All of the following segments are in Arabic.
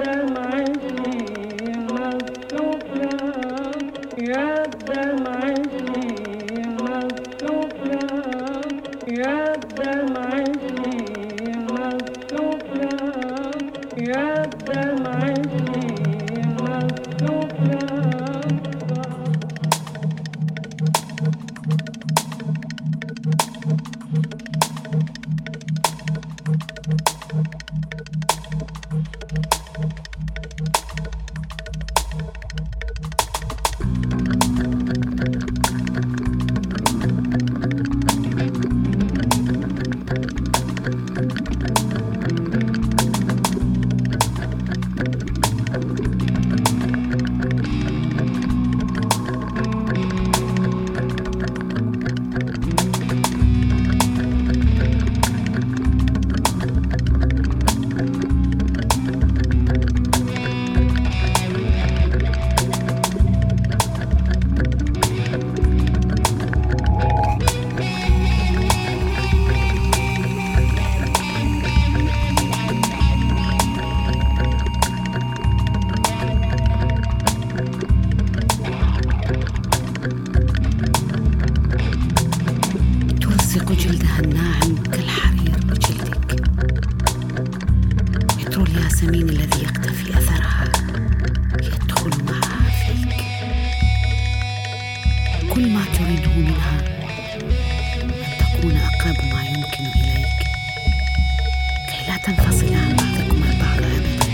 جلدها الناعم كالحرير بجلدك. عطر الياسمين الذي يقتفي أثرها يدخل معها فيك. كل ما تريده منها أن تكون أقرب ما يمكن إليك كي لا تنفصل عن بعضكما البعض أبدا.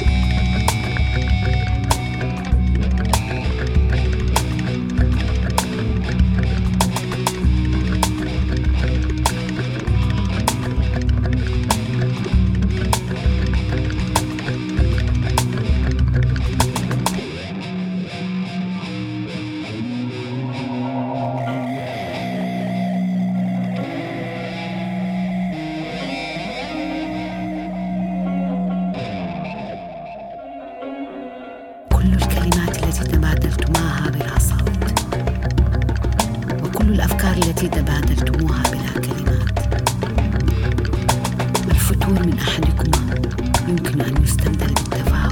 كل الكلمات التي تبادلتماها بلا صوت، وكل الأفكار التي تبادلتموها بلا كلمات. الفتور من أحدكما يمكن أن يستبدل بالتفاهم.